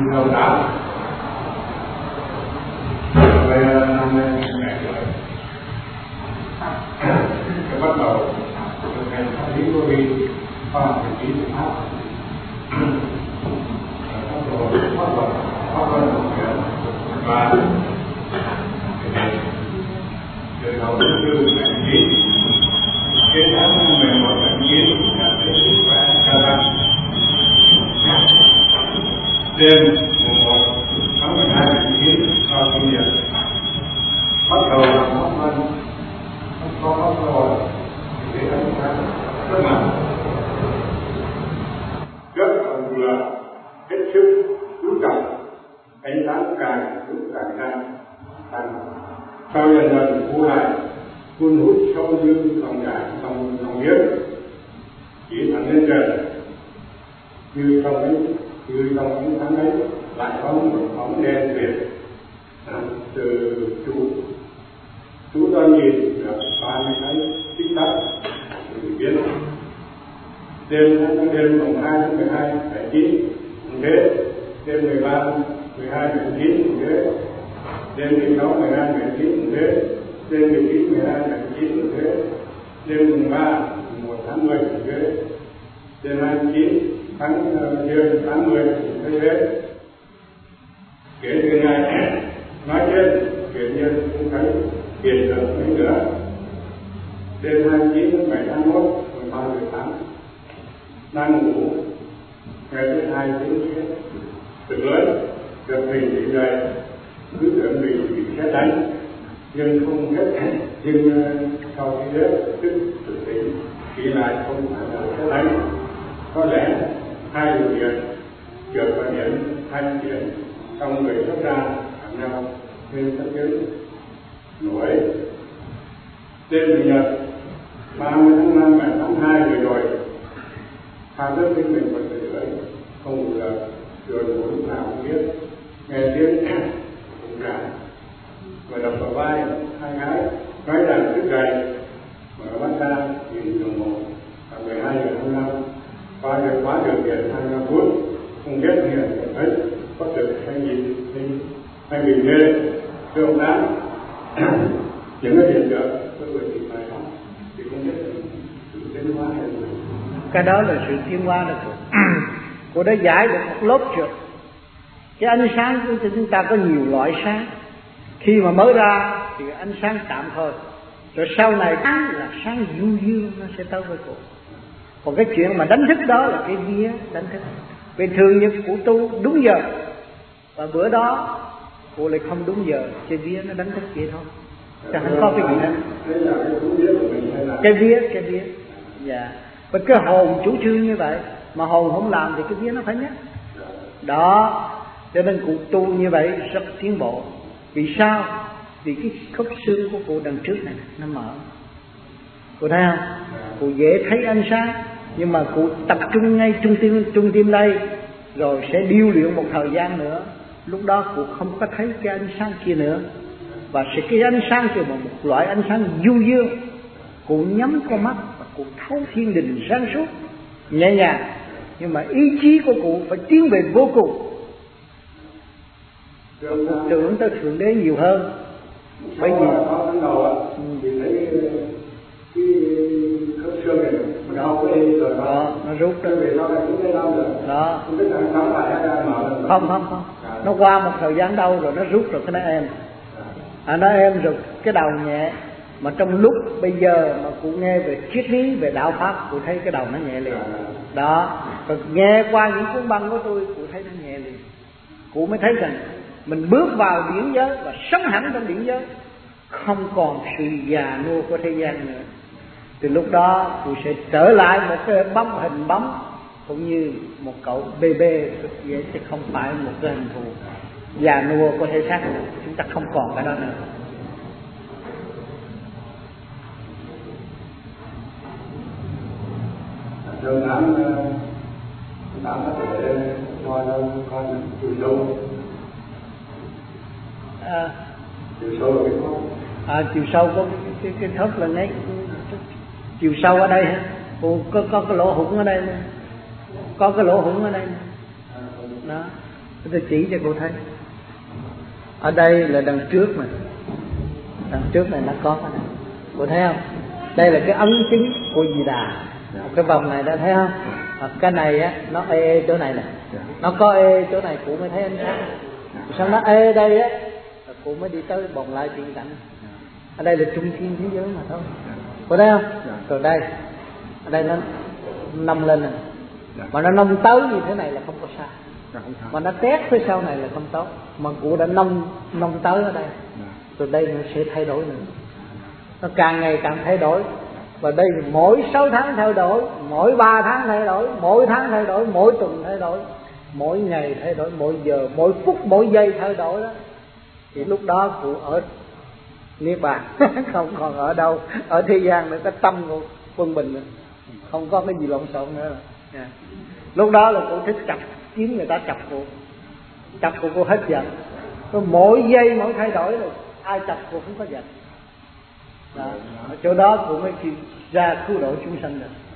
đầu đá rồi năm nay mẹ rồi cái bắt đầu thực hành pháp lý vô vi khoa học lý thuyết pháp pháp luật và từ đầu tư hành kiến chiến thắng 11 hành kiến là để sức khỏe gia tăng đêm mùng 1 tháng 12 hành kiến sau khi nghiệp bắt đầu làm pháp vân không có pháp rồi để đánh giá rất mạnh rất là hết sức chú trọng ánh sáng càng lúc càng tăng sau dần dần thu lại cuốn hút sâu như dòng chảy trong huyết chỉ thẳng lên trời như trong ánh sáng ấy lại có một bóng đen việt từ chú ta nhìn được 30 cái tích tắc từ biến đêm mùng 2 tháng 12 tháng 9 thế đêm 13 12 tháng 9 thế đêm 16 12 tháng 9 thế đêm 19 12 tháng 9 thế đêm mùng 3 mùng 1 tháng 10 thế đêm 29 tháng 10 thế kể từ ngày nói trên hiện nhân không thấy hiện được mấy nữa đêm 29 tháng 7 tháng 1 13 tháng đang ngủ ngày thứ hai tiếng sét từ lớn được mình tỉnh dậy cứ tưởng mình bị sét đánh nhưng không hết nhưng sau khi đó tức thực tỉnh chỉ lại không phải là sét đánh có lẽ hai điều kiện trượt và điện hai chuyện trong người thoát ra khác nhau nên tất nhiên nổi đêm chủ nhật 30 tháng 5 ngày tháng 2 vừa rồi Tha rất thích mình vẫn tự ấy không là rồi mỗi lúc nào cũng biết nghe tiếng cũng ra và đập vào vai hai gái nói rằng thức dậy mở mắt ra nhìn đồng hồ là 12 giờ 25 qua được quá điều kiện 25 phút không biết hiện thấy có được hay gì hay bị ghê thưa ông Tám những cái hiện tượng tôi vừa tìm lại đó thì không biết sự tiến hóa hay gì. Cái đó là sự tiến hóa đó cô đã giải được một lớp trượt. Cái ánh sáng của chúng ta có nhiều loại sáng. Khi mà mới ra thì ánh sáng tạm thôi, rồi sau này là sáng du dương nó sẽ tới với cô. Còn cái chuyện mà đánh thức đó là cái vía đánh thức. Bình thường như của tu đúng giờ, và bữa đó cô lại không đúng giờ, cái vía nó đánh thức vậy thôi. Chẳng có cái gì hết. Cái vía. Dạ. Và cái hồn chủ trương như vậy, mà hồn không làm thì cái vía nó phải nhắc. Đó, cho nên cuộc tu như vậy rất tiến bộ. Vì sao? Vì cái khớp xương của cô đằng trước này nó mở. Cô thấy không? Cô dễ thấy ánh sáng, nhưng mà cô tập trung ngay trung tim đây, rồi sẽ điêu luyện một thời gian nữa. Lúc đó cô không có thấy cái ánh sáng kia nữa, và sẽ cái ánh sáng kia là một loại ánh sáng du dương. Cô nhắm con mắt và cô thấu thiên đình sáng suốt nhẹ nhàng, nhưng mà ý chí của cô phải tiến về vô cùng. Cô tưởng tới Thượng Đế nhiều hơn. Bởi vì thì thấy cái khớp xương này nó đau cái đi rồi đó, nó rút về sau này cũng thấy đau rồi đó. Không biết là đau lại hay là mở rồi. Không. Nó qua một thời gian đau rồi nó rút rồi, cái nó êm. Nó êm rồi cái đầu nhẹ. Mà trong lúc bây giờ mà cụ nghe về triết lý, về đạo pháp, cụ thấy cái đầu nó nhẹ liền. Đó, rồi nghe qua những cuốn băng của tôi, cụ thấy nó nhẹ liền. Cụ mới thấy rằng mình bước vào điển giới và sống hẳn trong điển giới, không còn sự già nua của thế gian nữa. Từ lúc đó cụ sẽ trở lại một cái hình bóng cũng như một cậu bébê vậy, chứ không phải một cái hình thù già nua của thể xác nữa. Chúng ta không còn cái đó nữa. Đường Nam có thể coi con chiều sâu. Chiều sâu là cái khớp. Chiều sâu có cái khớp là ngay chiều sâu ở đây hả? Có cái lỗ hổng ở đây nè. Có cái lỗ hổng ở đây nè. Đó. Tôi chỉ cho cô thấy. Ở đây là đằng trước này, đằng trước này nó có cái này, cô thấy không? Đây là cái ấn chứng của Di Đà. Cái vòng này đã thấy không? Hoặc cái này á, nó ê chỗ này nè, nó có ê chỗ này cụ mới thấy ánh sáng. Sao nó ê đây á, cụ mới đi tới bồng lại chuyện cảnh. Ở đây là trung thiên thế giới mà thôi, cô thấy không? Còn đây, ở đây nó nông lên này, mà nó nông tới như thế này là không có sao, mà nó tét phía sau này là không tốt. Mà cụ đã nông tới ở đây, rồi đây nó sẽ thay đổi nữa, nó càng ngày càng thay đổi. Và đây mỗi 6 tháng thay đổi, mỗi 3 tháng thay đổi, mỗi tháng thay đổi, mỗi tuần thay đổi, mỗi ngày thay đổi, mỗi giờ, mỗi phút, mỗi giây thay đổi đó. Thì lúc đó cụ ở Niết Bàn, không còn ở đâu, ở thế gian nữa, cái tâm của quân bình nữa, không có cái gì lộn xộn nữa. Lúc đó là cụ thích chọc kiếm người ta, chọc cụ hết giận. Rồi mỗi giây mỗi thay đổi rồi ai chọc cụ không có giận. Đó, ở chỗ đó cụ mới ra cứu độ chúng sanh được.